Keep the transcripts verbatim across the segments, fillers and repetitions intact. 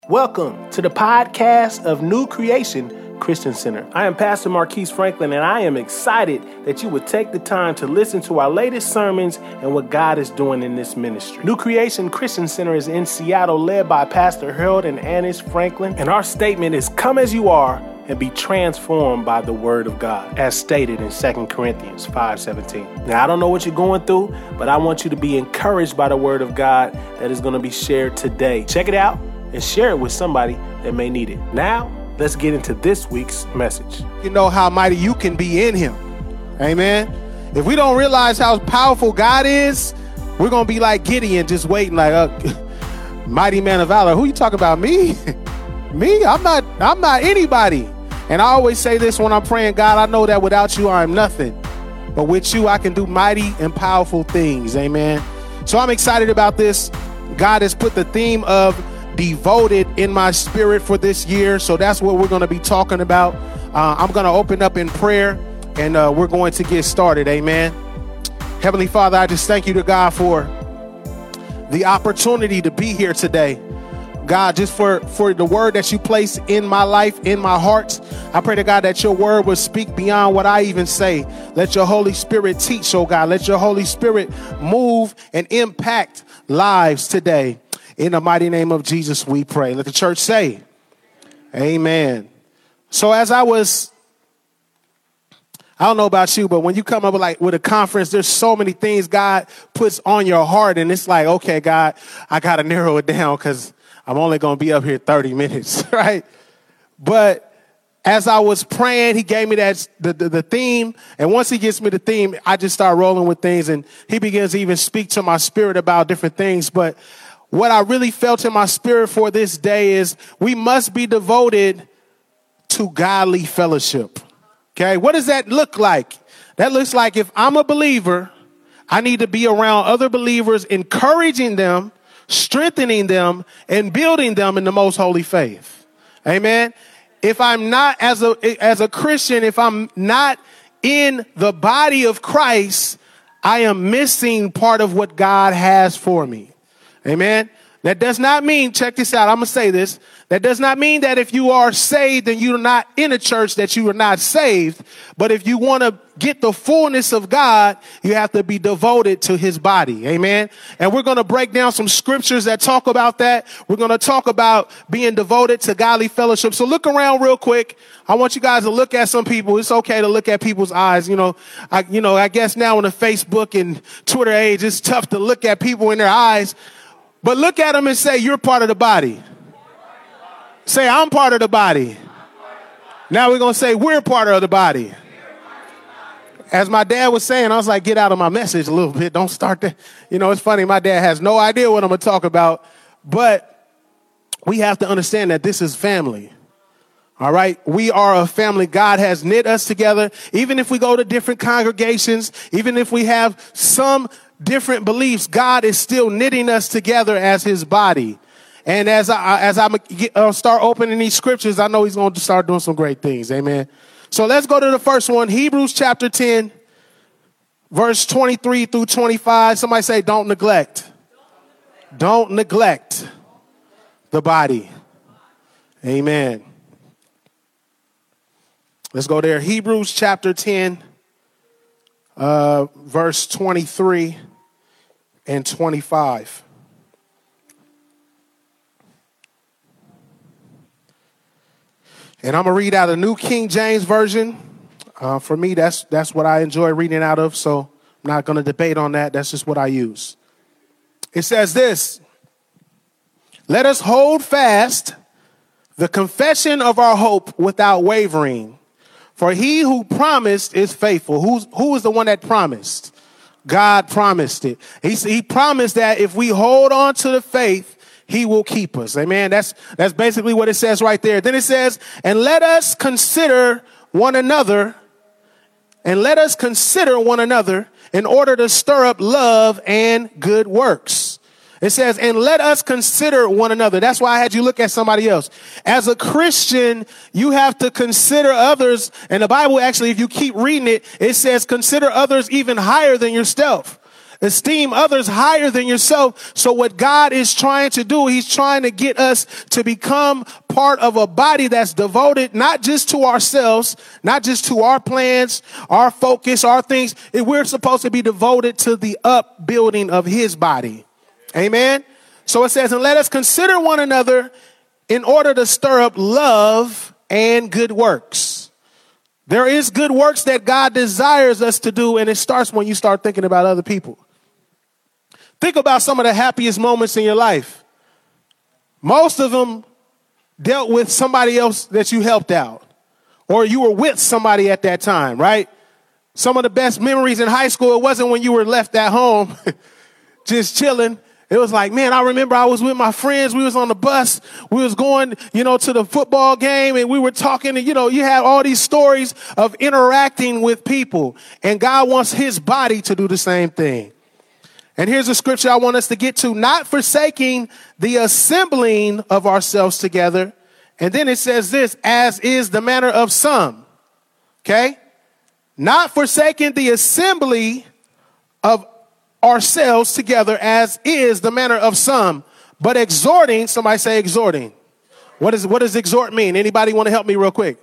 Welcome to the podcast of New Creation Christian Center. I am Pastor Marquise Franklin, and I am excited that you would take the time to listen to our latest sermons and what God is doing in this ministry. New Creation Christian Center is in Seattle, led by Pastor Harold and Annis Franklin, and our statement is, come as you are and be transformed by the word of God, as stated in Second Corinthians five seventeen. Now, I don't know what you're going through, but I want you to be encouraged by the word of God that is going to be shared today. Check it out and share it with somebody that may need it. Now, let's get into this week's message. You know how mighty you can be in him. Amen. If we don't realize how powerful God is, we're going to be like Gideon, just waiting like, uh, mighty man of valor. Who you talking about? Me? Me? I'm not, I'm not anybody. And I always say this when I'm praying, God, I know that without you, I am nothing. But with you, I can do mighty and powerful things. Amen. So I'm excited about this. God has put the theme of devoted in my spirit for this year. So that's what we're going to be talking about. Uh, I'm going to open up in prayer and uh, we're going to get started. Amen. Heavenly Father, I just thank you to God for the opportunity to be here today. God, just for, for the word that you place in my life, in my heart. I pray to God that your word will speak beyond what I even say. Let your Holy Spirit teach, oh God. Let your Holy Spirit move and impact lives today. In the mighty name of Jesus, we pray. Let the church say, amen. So as I was, I don't know about you, but when you come up with like with a conference, there's so many things God puts on your heart. And it's like, okay, God, I got to narrow it down because I'm only going to be up here thirty minutes, right? But as I was praying, he gave me that the, the, the theme. And once he gives me the theme, I just start rolling with things. And he begins to even speak to my spirit about different things. But what I really felt in my spirit for this day is we must be devoted to godly fellowship. Okay, what does that look like? That looks like if I'm a believer, I need to be around other believers, encouraging them, strengthening them, and building them in the most holy faith. Amen. If I'm not as a as a Christian, if I'm not in the body of Christ, I am missing part of what God has for me. Amen. That does not mean, check this out, I'm going to say this. That does not mean that if you are saved and you're not in a church that you are not saved. But if you want to get the fullness of God, you have to be devoted to his body. Amen. And we're going to break down some scriptures that talk about that. We're going to talk about being devoted to godly fellowship. So look around real quick. I want you guys to look at some people. It's okay to look at people's eyes. You know, I, you know, I guess now in the Facebook and Twitter age, it's tough to look at people in their eyes. But look at them and say, you're part of the body. Say, I'm part of the body. Now we're going to say, we're part of the body. As my dad was saying, I was like, get out of my message a little bit. Don't start that. You know, it's funny. My dad has no idea what I'm going to talk about. But we have to understand that this is family. All right. We are a family. God has knit us together. Even if we go to different congregations, even if we have some different beliefs, God is still knitting us together as his body. And as I as I uh, start opening these scriptures, I know he's going to start doing some great things. Amen. So let's go to the first one. Hebrews chapter ten, verse twenty-three through twenty-five. Somebody say, don't neglect. Don't neglect the body. Amen. Let's go there. Hebrews chapter ten, uh, verse twenty-three and twenty-five. And I'm going to read out a New King James Version. Uh, for me, that's that's what I enjoy reading out of. So I'm not going to debate on that. That's just what I use. It says this: let us hold fast the confession of our hope without wavering. For he who promised is faithful. Who's, who is the one that promised? God promised it. He, he promised that if we hold on to the faith, he will keep us. Amen. That's, that's basically what it says right there. Then it says, and let us consider one another, and let us consider one another in order to stir up love and good works. It says, and let us consider one another. That's why I had you look at somebody else. As a Christian, you have to consider others. And the Bible, actually, if you keep reading it, it says, consider others even higher than yourself. esteem others higher than yourself. So what God is trying to do, he's trying to get us to become part of a body that's devoted not just to ourselves, not just to our plans, our focus, our things. We're supposed to be devoted to the upbuilding of his body. Amen. So it says, and let us consider one another in order to stir up love and good works. There is good works that God desires us to do, and it starts when you start thinking about other people. Think about some of the happiest moments in your life. Most of them dealt with somebody else that you helped out, or you were with somebody at that time, right? Some of the best memories in high school, it wasn't when you were left at home just chilling. It was like, man, I remember I was with my friends. We was on the bus. We was going, you know, to the football game, and we were talking, and, you know, you had all these stories of interacting with people, and God wants his body to do the same thing. And here's a scripture I want us to get to, not forsaking the assembling of ourselves together. And then it says this, as is the manner of some. Okay. Not forsaking the assembly of ourselves together, as is the manner of some, but exhorting. Somebody say exhorting. What is, what does exhort mean? Anybody want to help me real quick?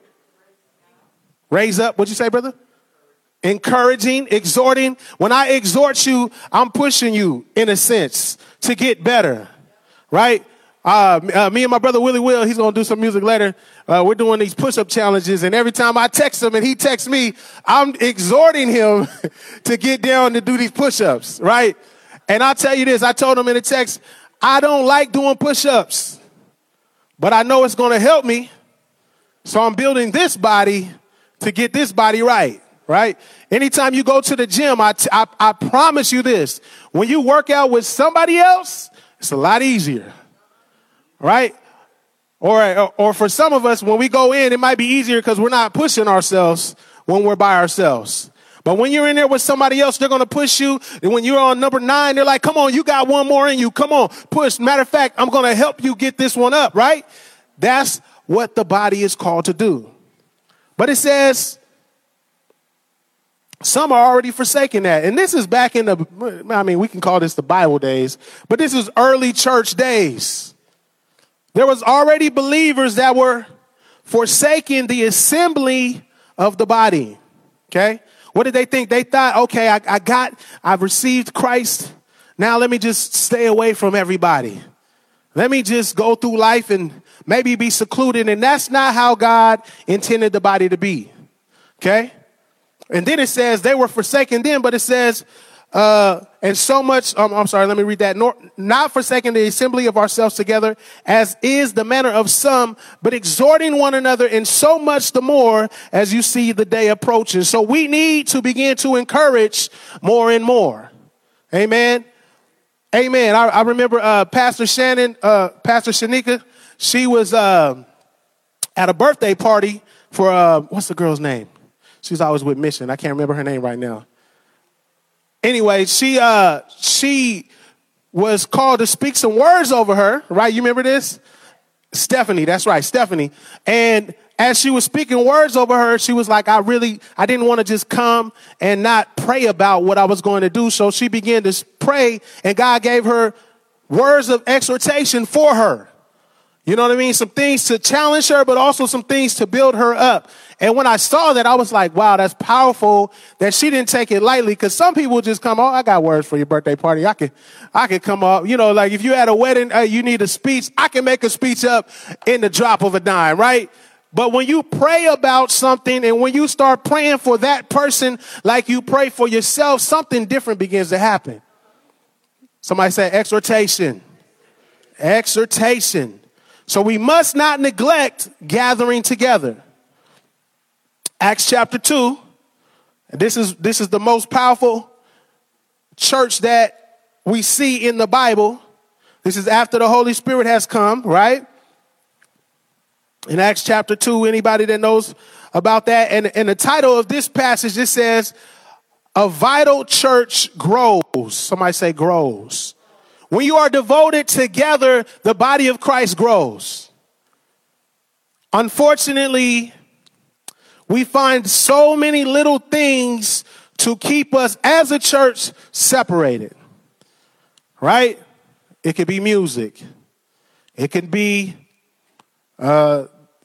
Raise up. What'd you say, brother? Encouraging, exhorting. When I exhort you, I'm pushing you in a sense to get better, right? Uh, uh, me and my brother Willie Will, he's going to do some music later. Uh, we're doing these push-up challenges, and every time I text him and he texts me, I'm exhorting him to get down to do these push-ups, right? And I'll tell you this, I told him in a text, I don't like doing push-ups, but I know it's going to help me. So I'm building this body to get this body right. Right? Anytime you go to the gym, I, t- I, I promise you this. When you work out with somebody else, it's a lot easier. Right? Or, or, or for some of us, when we go in, it might be easier because we're not pushing ourselves when we're by ourselves. But when you're in there with somebody else, they're going to push you. And when you're on number nine, they're like, come on, you got one more in you. Come on, push. Matter of fact, I'm going to help you get this one up. Right? That's what the body is called to do. But it says, some are already forsaking that. And this is back in the, I mean, we can call this the Bible days, but this is early church days. There was already believers that were forsaking the assembly of the body. Okay. What did they think? They thought, okay, I, I got, I've received Christ. Now let me just stay away from everybody. Let me just go through life and maybe be secluded. And that's not how God intended the body to be. Okay. And then it says they were forsaken then, but it says, uh, and so much, um, I'm sorry, let me read that. Nor, not forsaking the assembly of ourselves together, as is the manner of some, but exhorting one another, and so much the more as you see the day approaching. So we need to begin to encourage more and more. Amen. Amen. I, I remember, uh, Pastor Shannon, uh, Pastor Shanika, she was, uh, at a birthday party for, uh, what's the girl's name? She's always with Mission. I can't remember her name right now. Anyway, she uh, she was called to speak some words over her, right? You remember this? Stephanie, that's right, Stephanie. And as she was speaking words over her, she was like, I really, I didn't want to just come and not pray about what I was going to do. So she began to pray, and God gave her words of exhortation for her. You know what I mean? Some things to challenge her, but also some things to build her up. And when I saw that, I was like, wow, that's powerful that she didn't take it lightly. Because some people just come, oh, I got words for your birthday party. I could, I could come up. You know, like if you had a wedding, uh, you need a speech. I can make a speech up in the drop of a dime, right? But when you pray about something and when you start praying for that person like you pray for yourself, something different begins to happen. Somebody say exhortation. Exhortation. So we must not neglect gathering together. Acts chapter two. This is, this is the most powerful church that we see in the Bible. This is after the Holy Spirit has come, right? In Acts chapter two, anybody that knows about that? And, and the title of this passage, it says, a vital church grows. Somebody say grows. When you are devoted together, the body of Christ grows. Unfortunately, we find so many little things to keep us as a church separated, right? It could be music. It could be uh,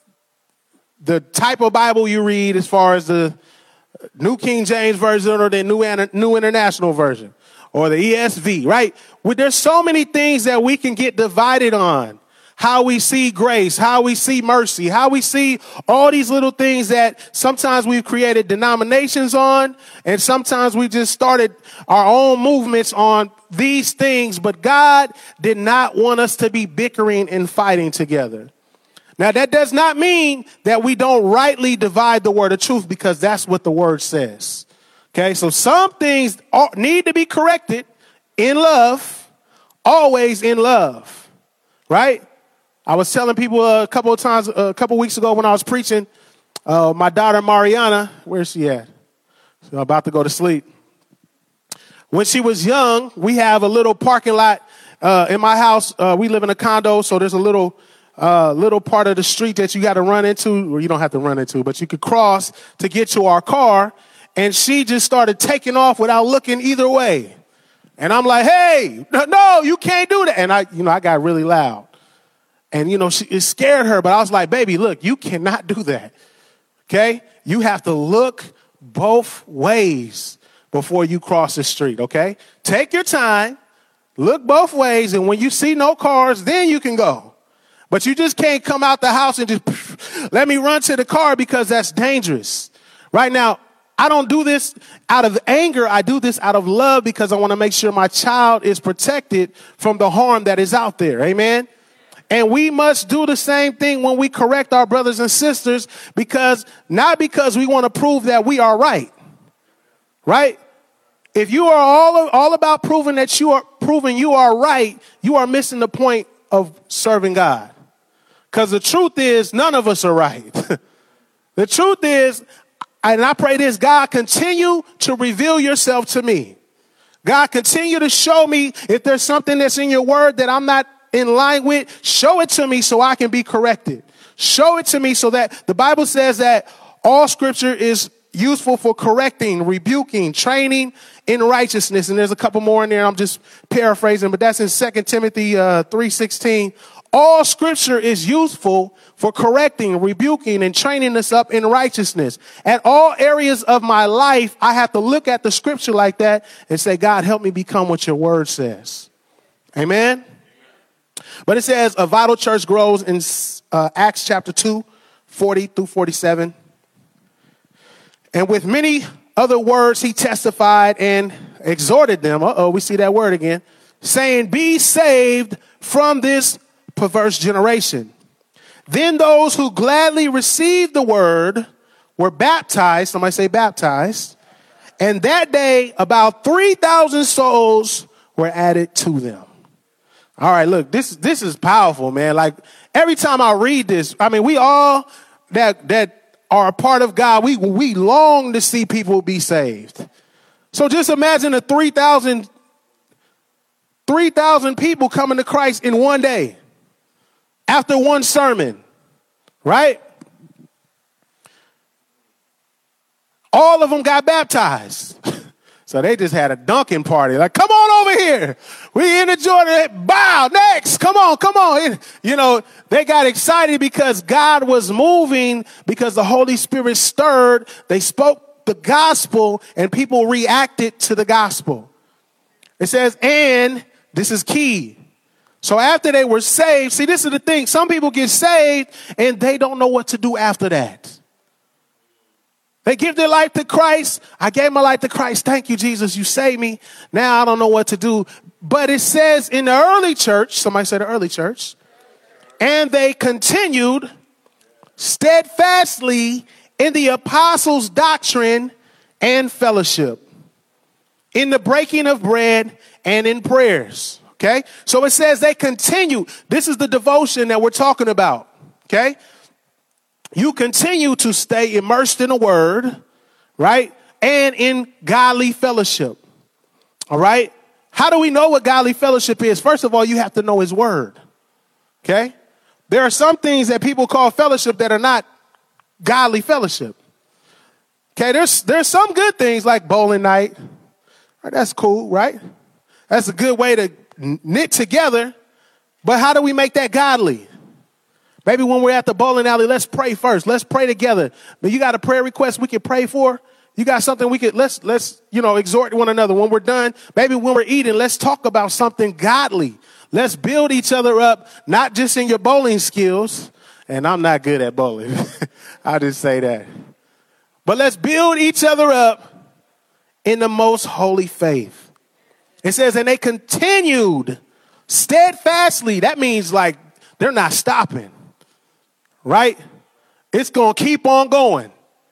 the type of Bible you read as far as the New King James Version or the New, New International Version or the E S V, right? Well, there's so many things that we can get divided on. How we see grace, how we see mercy, how we see all these little things that sometimes we've created denominations on, and sometimes we just started our own movements on these things. But God did not want us to be bickering and fighting together. Now, that does not mean that we don't rightly divide the word of truth, because that's what the word says. Okay, so some things need to be corrected in love, always in love, right? I was telling people a couple of times, a couple of weeks ago when I was preaching, uh, my daughter Mariana, where's she at? She's about to go to sleep. When she was young, we have a little parking lot uh, in my house. Uh, we live in a condo, so there's a little uh, little part of the street that you got to run into, or you don't have to run into, but you could cross to get to our car. And she just started taking off without looking either way. And I'm like, hey, no, you can't do that. And I, you know, I got really loud. And, you know, she, it scared her. But I was like, baby, look, you cannot do that. OK, you have to look both ways before you cross the street. OK, take your time, look both ways. And when you see no cars, then you can go. But you just can't come out the house and just let me run to the car, because that's dangerous. Right now, I don't do this out of anger. I do this out of love, because I want to make sure my child is protected from the harm that is out there. Amen. And we must do the same thing when we correct our brothers and sisters, because not because we want to prove that we are right. Right. If you are all, all about proving that you are proving you are right, you are missing the point of serving God. Because the truth is, none of us are right. The truth is, and I pray this, God, continue to reveal yourself to me. God, continue to show me if there's something that's in your word that I'm not in line with. Show it to me so I can be corrected. Show it to me so that the Bible says that all scripture is useful for correcting, rebuking, training in righteousness. And there's a couple more in there. I'm just paraphrasing, but that's in Second Timothy uh, three sixteen. All scripture is useful for correcting, rebuking, and training us up in righteousness. At all areas of my life, I have to look at the scripture like that and say, God, help me become what your word says. Amen. But it says a vital church grows in uh, Acts chapter two, forty through forty-seven. And with many other words, he testified and exhorted them. Uh-oh, we see that word again. Saying, be saved from this perverse generation. Then those who gladly received the word were baptized. Somebody say baptized. And that day, about three thousand souls were added to them. All right, look, this, this is powerful, man. Like every time I read this, I mean, we all that, that are a part of God, we, we long to see people be saved. So just imagine the three thousand, three thousand people coming to Christ in one day after one sermon, right? All of them got baptized. So they just had a dunking party. Like, come on over here. We in the Jordan. Bow. Next. Come on. Come on. You know, they got excited because God was moving, because the Holy Spirit stirred. They spoke the gospel and people reacted to the gospel. It says, and this is key. So after they were saved, see, this is the thing. Some people get saved and they don't know what to do after that. They give their life to Christ. I gave my life to Christ. Thank you, Jesus. You saved me. Now I don't know what to do. But it says in the early church, somebody said the early church, and they continued steadfastly in the apostles' doctrine and fellowship, in the breaking of bread and in prayers. Okay. So it says they continue. This is the devotion that we're talking about. Okay. You continue to stay immersed in the word, right? And in godly fellowship. All right. How do we know what godly fellowship is? First of all, you have to know his word. Okay. There are some things that people call fellowship that are not godly fellowship. Okay, there's there's some good things like bowling night. Right, that's cool, right? That's a good way to knit together. But how do we make that godly? Maybe when we're at the bowling alley, let's pray first. Let's pray together. But you got a prayer request we can pray for? You got something we could, let's, let's, you know, exhort one another. When we're done, maybe when we're eating, let's talk about something godly. Let's build each other up, not just in your bowling skills. And I'm not good at bowling. I'll just say that. But let's build each other up in the most holy faith. It says, and they continued steadfastly. That means like they're not stopping, right? It's going to keep on going.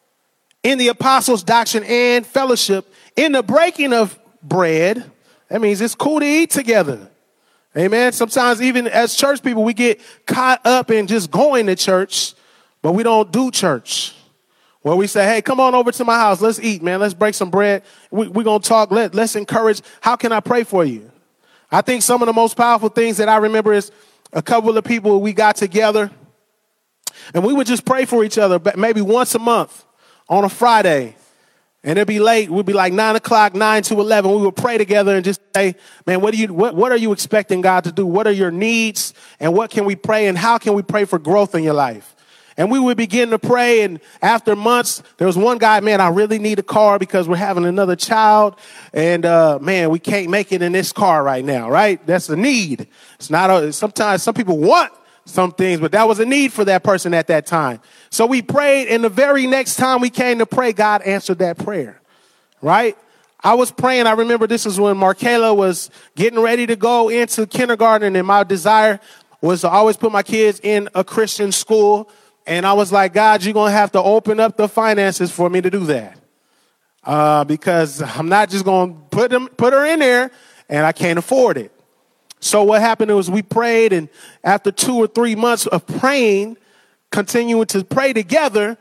In the apostles' doctrine and fellowship, in the breaking of bread. That means it's cool to eat together. Amen. Sometimes even as church people, we get caught up in just going to church, but we don't do church. Where we say, hey, come on over to my house. Let's eat, man. Let's break some bread. We, we're going to talk. Let, let's encourage. How can I pray for you? I think some of the most powerful things that I remember is a couple of people we got together and we would just pray for each other maybe once a month on a Friday. And it'd be late. We'd be like nine o'clock, nine to eleven. We would pray together and just say, man, what do you, what, what are you expecting God to do? What are your needs? And what can we pray? And how can we pray for growth in your life? And we would begin to pray. And after months, there was one guy, man, I really need a car because we're having another child. And, uh, man, we can't make it in this car right now, right? That's a need. It's not a, sometimes some people want some things, but that was a need for that person at that time. So we prayed, and the very next time we came to pray, God answered that prayer, right? I was praying. I remember this is when Markayla was getting ready to go into kindergarten, and my desire was to always put my kids in a Christian school. And I was like, God, you're going to have to open up the finances for me to do that, uh, because I'm not just going to put them, put her in there, and I can't afford it. So what happened was we prayed, and after two or three months of praying, continuing to pray together,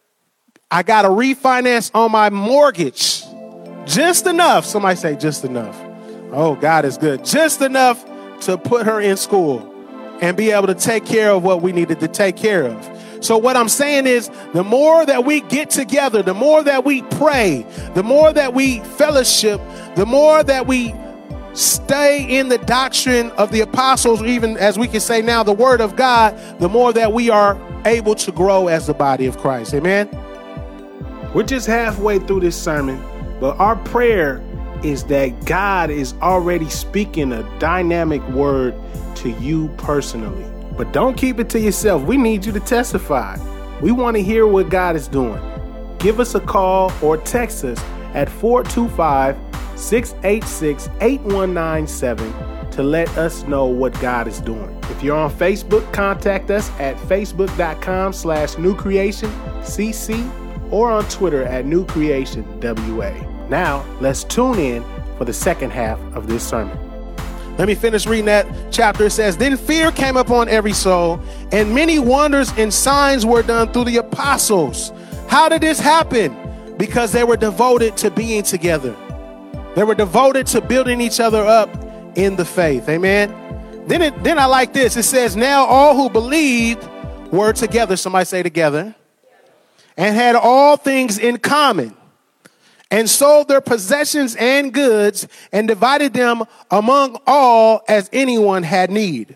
I got a refinance on my mortgage. Just enough. Somebody say just enough. Oh, God is good. Just enough to put her in school and be able to take care of what we needed to take care of. So what I'm saying is the more that we get together, the more that we pray, the more that we fellowship, the more that we stay in the doctrine of the apostles, or even as we can say now, the word of God, the more that we are able to grow as the body of Christ. Amen. We're just halfway through this sermon, but our prayer is that God is already speaking a dynamic word to you personally. But don't keep it to yourself. We need you to testify. We want to hear what God is doing. Give us a call or text us at four two five, six eight six, eight one nine seven to let us know what God is doing. If you're on Facebook, contact us at facebook.com slash new creation cc or on Twitter at new creation wa. Now, let's tune in for the second half of this sermon. Let me finish reading that chapter. It says, then fear came upon every soul, and many wonders and signs were done through the apostles. How did this happen? Because they were devoted to being together. They were devoted to building each other up in the faith. Amen. Then it, then I like this. It says, now all who believed were together. Somebody say together. And had all things in common, and sold their possessions and goods and divided them among all as anyone had need.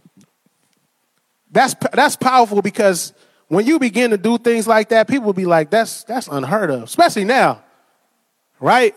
That's that's powerful, because when you begin to do things like that, people will be like, that's that's unheard of, especially now, right?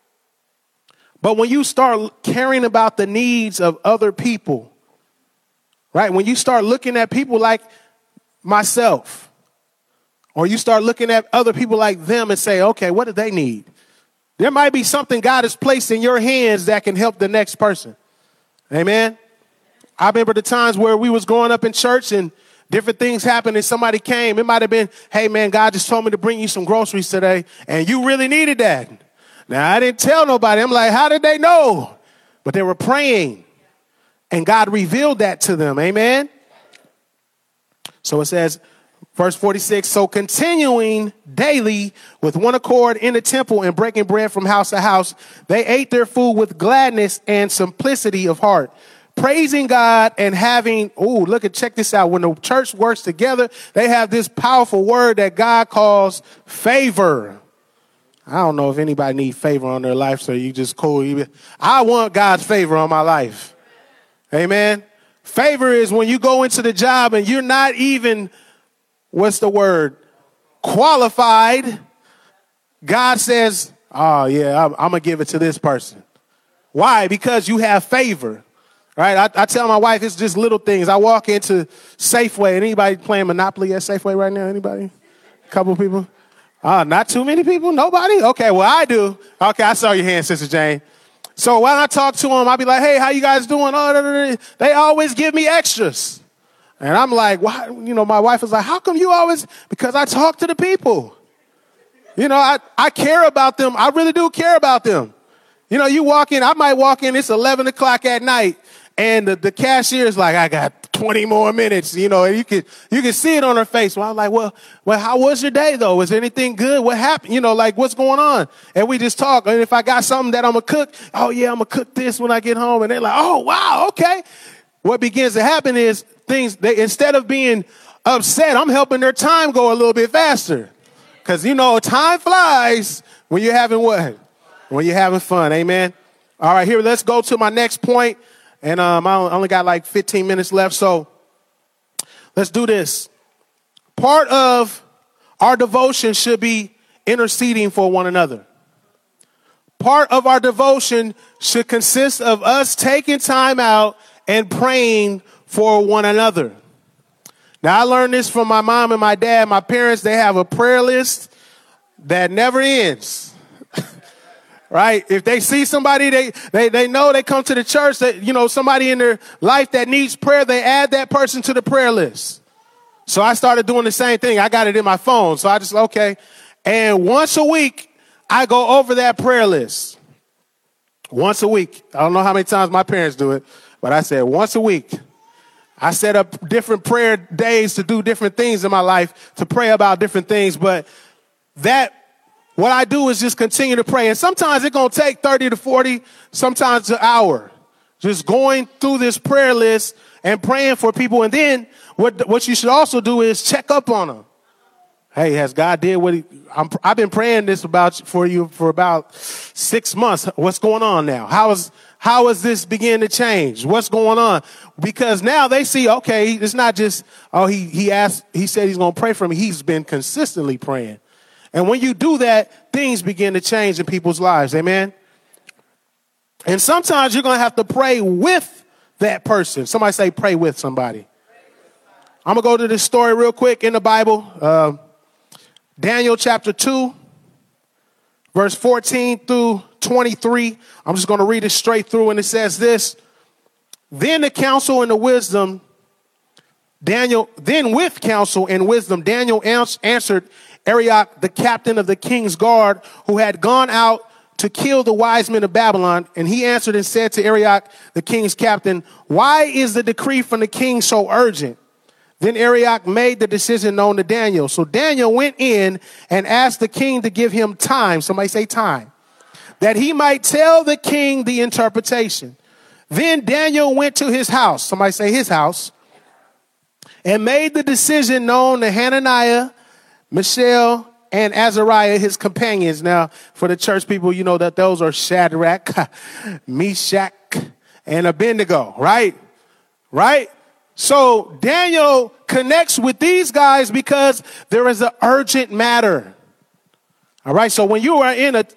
But when you start caring about the needs of other people, right? When you start looking at people like myself, or you start looking at other people like them and say, okay, what do they need? There might be something God has placed in your hands that can help the next person. Amen. I remember the times where we was growing up in church and different things happened and somebody came. It might have been, hey, man, God just told me to bring you some groceries today, and you really needed that. Now, I didn't tell nobody. I'm like, how did they know? But they were praying, and God revealed that to them. Amen. So it says, verse forty-six, so continuing daily with one accord in the temple and breaking bread from house to house, they ate their food with gladness and simplicity of heart, praising God and having, oh, look at, check this out. When the church works together, they have this powerful word that God calls favor. I don't know if anybody needs favor on their life, so you just cool. I want God's favor on my life. Amen. Favor is when you go into the job and you're not even, what's the word, qualified. God says, oh, yeah, I'm, I'm going to give it to this person. Why? Because you have favor. Right? I, I tell my wife it's just little things. I walk into Safeway. Anybody playing Monopoly at Safeway right now? Anybody? A couple people? Uh, not too many people? Nobody? Okay, well, I do. Okay, I saw your hand, Sister Jane. So when I talk to them, I'll be like, hey, how you guys doing? Oh, da, da, da. They always give me extras. And I'm like, why? You know, my wife is like, how come you always? Because I talk to the people. You know, I, I care about them. I really do care about them. You know, you walk in, I might walk in, it's eleven o'clock at night, and the, the cashier is like, I got twenty more minutes. You know, and you can you can see it on her face. Well, I'm like, well, well, how was your day, though? Was there anything good? What happened? You know, like, what's going on? And we just talk. And if I got something that I'm going to cook, oh, yeah, I'm going to cook this when I get home. And they're like, oh, wow, okay. What begins to happen is things, they instead of being upset, I'm helping their time go a little bit faster. Because, you know, time flies when you're having what? When you're having fun. Amen. All right, here, let's go to my next point. And um, I only got like fifteen minutes left. So let's do this. Part of our devotion should be interceding for one another. Part of our devotion should consist of us taking time out and praying for one another. Now, I learned this from my mom and my dad. My parents, they have a prayer list that never ends. Right? If they see somebody, they, they, they know they come to the church, that, you know, somebody in their life that needs prayer, they add that person to the prayer list. So I started doing the same thing. I got it in my phone. So I just, okay. And once a week, I go over that prayer list. Once a week. I don't know how many times my parents do it, but I said once a week. I set up different prayer days to do different things in my life, to pray about different things. But that, what I do is just continue to pray. And sometimes it's going to take thirty to forty, sometimes an hour. Just going through this prayer list and praying for people. And then what, what you should also do is check up on them. Hey, has God did what he, I'm, I've been praying this about for you for about six months. What's going on now? How is, how is this beginning to change? What's going on? Because now they see, okay, it's not just, oh, he, he asked, he said he's going to pray for me. He's been consistently praying. And when you do that, things begin to change in people's lives. Amen. And sometimes you're going to have to pray with that person. Somebody say, pray with somebody. I'm going to go to this story real quick in the Bible. Uh, Daniel chapter two, verse fourteen through twenty-three. I'm just going to read it straight through. And it says this. Then the counsel and the wisdom, Daniel, then with counsel and wisdom, Daniel ans- answered Arioch, the captain of the king's guard, who had gone out to kill the wise men of Babylon. And he answered and said to Arioch, the king's captain, why is the decree from the king so urgent? Then Arioch made the decision known to Daniel. So Daniel went in and asked the king to give him time. Somebody say time. That he might tell the king the interpretation. Then Daniel went to his house. Somebody say his house. And made the decision known to Hananiah, Mishael, and Azariah, his companions. Now, for the church people, you know that those are Shadrach, Meshach, and Abednego, right? Right? So Daniel connects with these guys because there is an urgent matter. All right. So when you are in a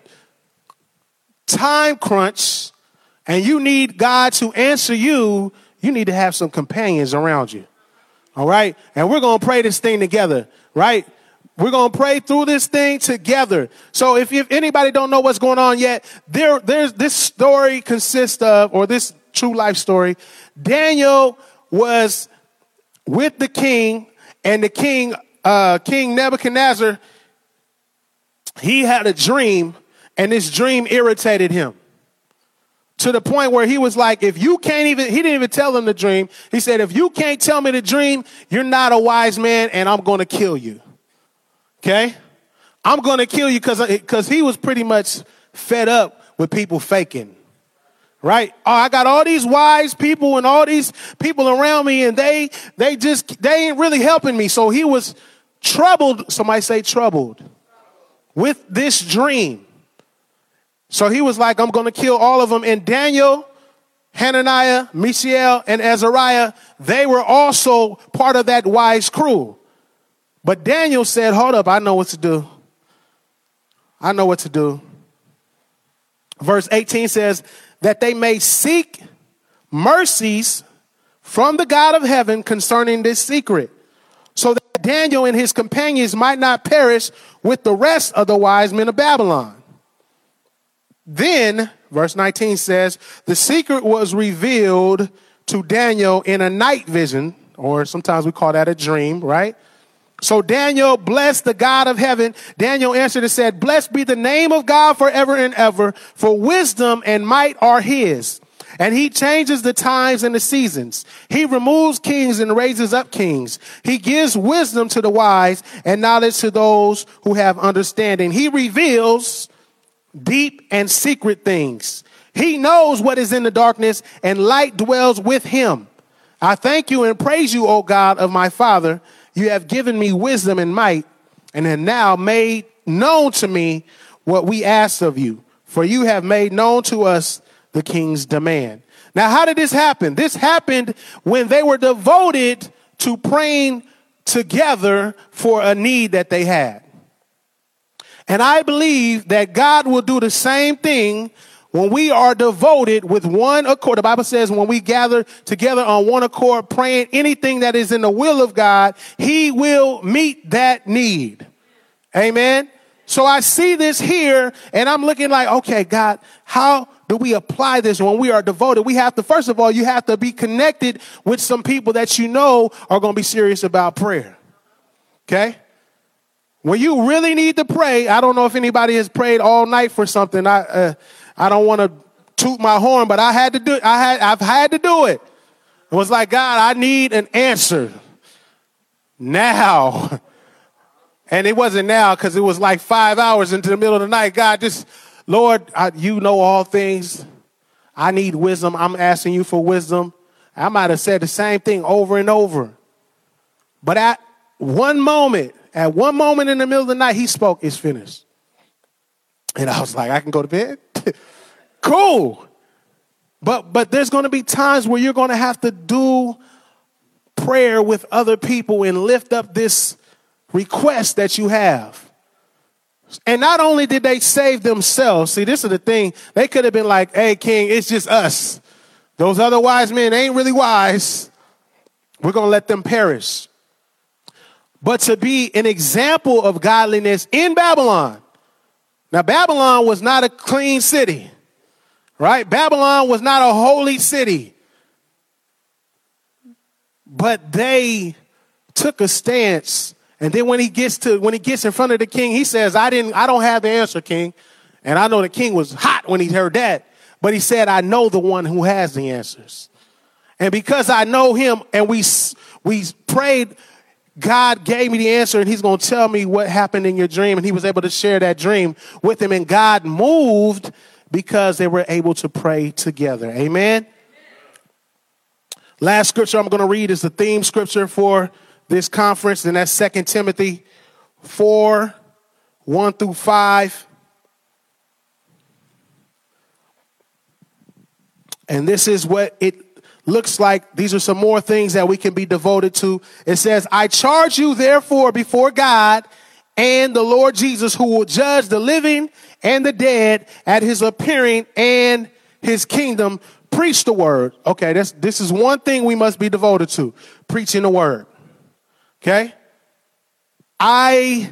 time crunch and you need God to answer you, you need to have some companions around you. All right. And we're going to pray this thing together. Right. We're going to pray through this thing together. So if, if anybody don't know what's going on yet, there, there's this story consists of, or this true life story, Daniel was with the king, and the king, uh, King Nebuchadnezzar, he had a dream, and this dream irritated him to the point where he was like, if you can't even, he didn't even tell him the dream. He said, if you can't tell me the dream, you're not a wise man, and I'm going to kill you. Okay? I'm going to kill you because because he was pretty much fed up with people faking. Right? Oh, I got all these wise people and all these people around me, and they they just they ain't really helping me. So he was troubled. Somebody say troubled. with this dream. So he was like, I'm going to kill all of them. And Daniel, Hananiah, Mishael, and Azariah, they were also part of that wise crew. But Daniel said, hold up, I know what to do. I know what to do. Verse eighteen says that they may seek mercies from the God of heaven concerning this secret, so that Daniel and his companions might not perish with the rest of the wise men of Babylon. Then, verse nineteen says, the secret was revealed to Daniel in a night vision, or sometimes we call that a dream, right? So Daniel blessed the God of heaven. Daniel answered and said, blessed be the name of God forever and ever, for wisdom and might are his. And he changes the times and the seasons. He removes kings and raises up kings. He gives wisdom to the wise and knowledge to those who have understanding. He reveals deep and secret things. He knows what is in the darkness, and light dwells with him. I thank you and praise you, O God of my father. You have given me wisdom and might, and have now made known to me what we asked of you. For you have made known to us the king's demand. Now, how did this happen? This happened when they were devoted to praying together for a need that they had. And I believe that God will do the same thing when we are devoted with one accord. The Bible says when we gather together on one accord, praying anything that is in the will of God, he will meet that need. Amen. So I see this here and I'm looking like, okay, God, how do we apply this when we are devoted? We have to, first of all, you have to be connected with some people that you know are going to be serious about prayer. Okay. When you really need to pray, I don't know if anybody has prayed all night for something. I, uh, I don't want to toot my horn, but I had to do it. I had, I've had to do it. It was like, God, I need an answer now. And it wasn't now because it was like five hours into the middle of the night. God, just, Lord, I, you know all things. I need wisdom. I'm asking you for wisdom. I might have said the same thing over and over. But at one moment, at one moment in the middle of the night, he spoke, it's finished. And I was like, I can go to bed? Cool. But but there's going to be times where you're going to have to do prayer with other people and lift up this request that you have. And not only did they save themselves, see, this is the thing. They could have been like, hey, King, it's just us. Those other wise men ain't really wise. We're going to let them perish. But to be an example of godliness in Babylon. Now, Babylon was not a clean city, right? Babylon was not a holy city. But they took a stance. And then when he gets to when he gets in front of the king, he says, I didn't I don't have the answer, King. And I know the king was hot when he heard that. But he said, I know the one who has the answers. And because I know him and we we prayed, God gave me the answer and he's going to tell me what happened in your dream. And he was able to share that dream with him. And God moved because they were able to pray together. Amen. Last scripture I'm going to read is the theme scripture for this conference. And that's Second Timothy four, one through five. And this is what it looks like. These are some more things that we can be devoted to. It says, I charge you therefore before God and the Lord Jesus, who will judge the living and the dead at his appearing and his kingdom. Preach the word. Okay, this, this is one thing we must be devoted to, preaching the word. Okay. I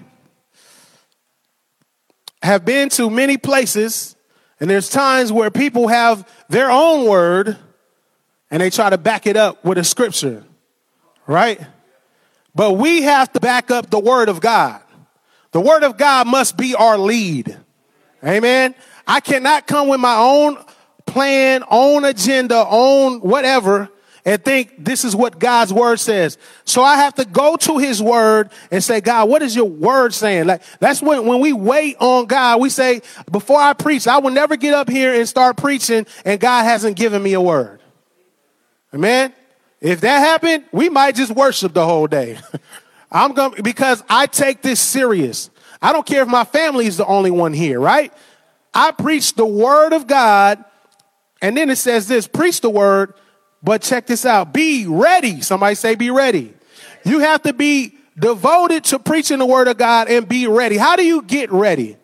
have been to many places, and there's times where people have their own word and they try to back it up with a scripture, right? But we have to back up the word of God. The word of God must be our lead. Amen. I cannot come with my own plan, own agenda, own whatever, and think this is what God's word says. So I have to go to his word and say, God, what is your word saying? Like, that's when, when we wait on God, we say, before I preach, I will never get up here and start preaching and God hasn't given me a word. Amen. If that happened, we might just worship the whole day. I'm going because I take this serious. I don't care if my family is the only one here, right? I preach the word of God. And then it says this, preach the word, but check this out. Be ready. Somebody say be ready. You have to be devoted to preaching the word of God and be ready. How do you get ready?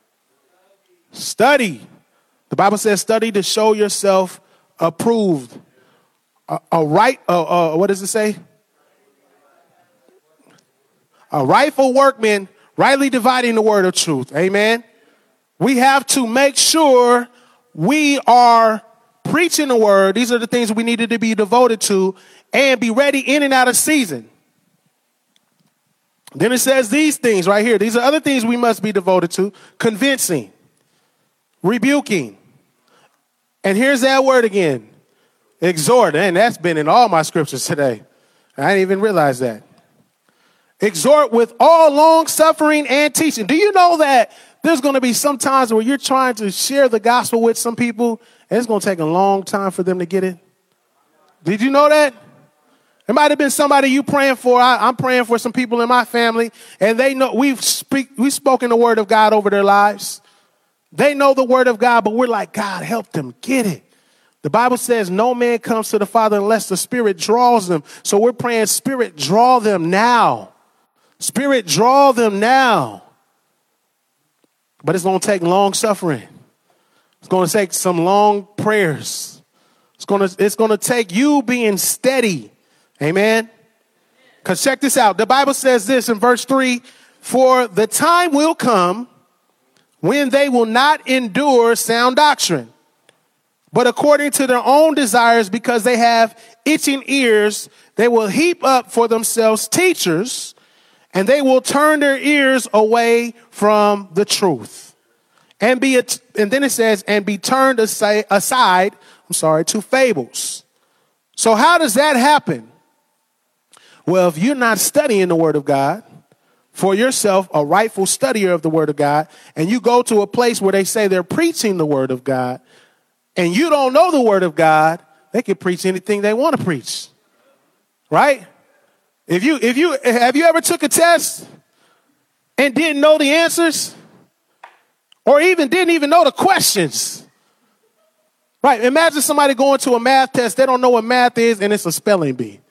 Study. The Bible says study to show yourself approved. A, a right, uh, uh, what does it say? A rightful workman, rightly dividing the word of truth. Amen. We have to make sure we are preaching the word. These are the things we needed to be devoted to and be ready in and out of season. Then it says these things right here. These are other things we must be devoted to. Convincing, rebuking. And here's that word again. Exhort. And that's been in all my scriptures today. I didn't even realize that. Exhort with all long suffering and teaching. Do you know that there's going to be some times where you're trying to share the gospel with some people and it's going to take a long time for them to get it? Did you know that? It might have been somebody you praying for. I, I'm praying for some people in my family, and they know we've speak we've spoken the word of God over their lives. They know the word of God, but we're like, God, help them get it. The Bible says no man comes to the Father unless the Spirit draws them. So we're praying, Spirit, draw them now. Spirit, draw them now. But it's going to take long suffering. It's going to take some long prayers. It's going to, it's going to take you being steady. Amen. Because check this out. The Bible says this in verse three, for the time will come when they will not endure sound doctrine, but according to their own desires, because they have itching ears, they will heap up for themselves teachers, and they will turn their ears away from the truth. And be, and then it says, and be turned aside, aside, I'm sorry, to fables. So how does that happen? Well, if you're not studying the word of God for yourself, a rightful studier of the word of God, and you go to a place where they say they're preaching the word of God, and you don't know the word of God, they can preach anything they want to preach. Right? If you, if you, have you ever took a test and didn't know the answers? Or even didn't even know the questions? Right? Imagine somebody going to a math test. They don't know what math is, and it's a spelling bee.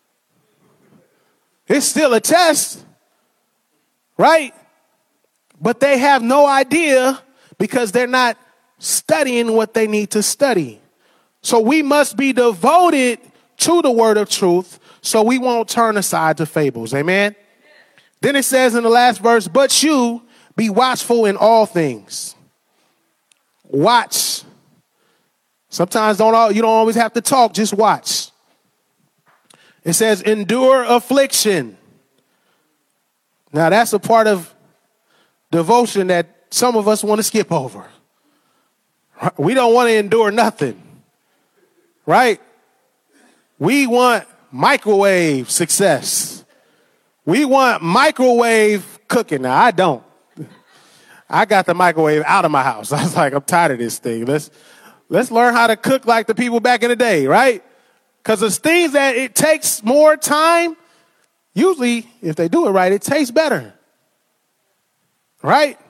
It's still a test. Right? But they have no idea because they're not studying what they need to study. So we must be devoted to the word of truth so we won't turn aside to fables. Amen? Then it says in the last verse, but you be watchful in all things. Watch. Sometimes don't all, you don't always have to talk, just watch. It says endure affliction. Now that's a part of devotion that some of us want to skip over. We don't want to endure nothing, right? We want microwave success. We want microwave cooking. Now, I don't. I got the microwave out of my house. I was like, I'm tired of this thing. Let's, let's learn how to cook like the people back in the day, right? Because it's things that it takes more time. Usually, if they do it right, it tastes better, right?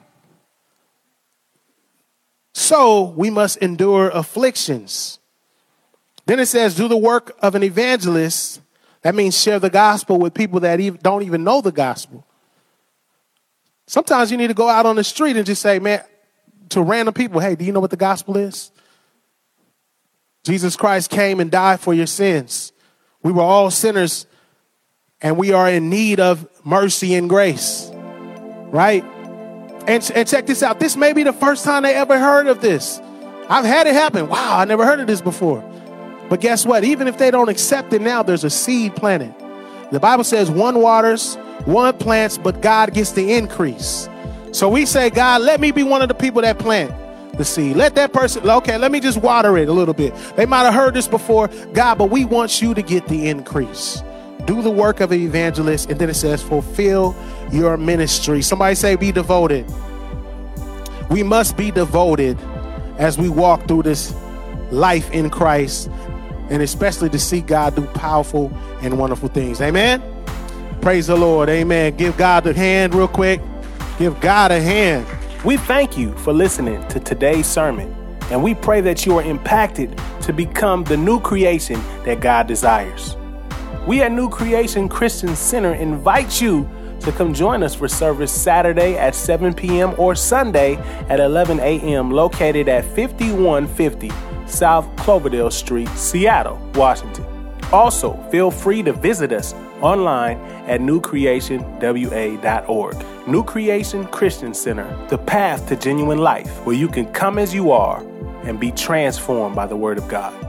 So we must endure afflictions. Then it says, do the work of an evangelist. That means share the gospel with people that even, don't even know the gospel. Sometimes you need to go out on the street and just say, man, to random people, hey, do you know what the gospel is? Jesus Christ came and died for your sins. We were all sinners, and we are in need of mercy and grace, right? And, and check this out. This may be the first time they ever heard of this. I've had it happen. Wow, I never heard of this before. But guess what? Even if they don't accept it now, there's a seed planted. The Bible says one waters, one plants, but God gets the increase. So we say, God, let me be one of the people that plant the seed. Let that person, okay, let me just water it a little bit. They might have heard this before, God, but we want you to get the increase. Do the work of an evangelist. And then it says, fulfill your ministry. Somebody say, be devoted. We must be devoted as we walk through this life in Christ, and especially to see God do powerful and wonderful things. Amen. Praise the Lord. Amen. Give God the hand real quick. Give God a hand. We thank you for listening to today's sermon, and we pray that you are impacted to become the new creation that God desires. We at New Creation Christian Center invite you to come join us for service Saturday at seven p.m. or Sunday at eleven a.m. located at fifty-one fifty South Cloverdale Street, Seattle, Washington. Also, feel free to visit us online at new creation w a dot org. New Creation Christian Center, the path to genuine life, where you can come as you are and be transformed by the Word of God.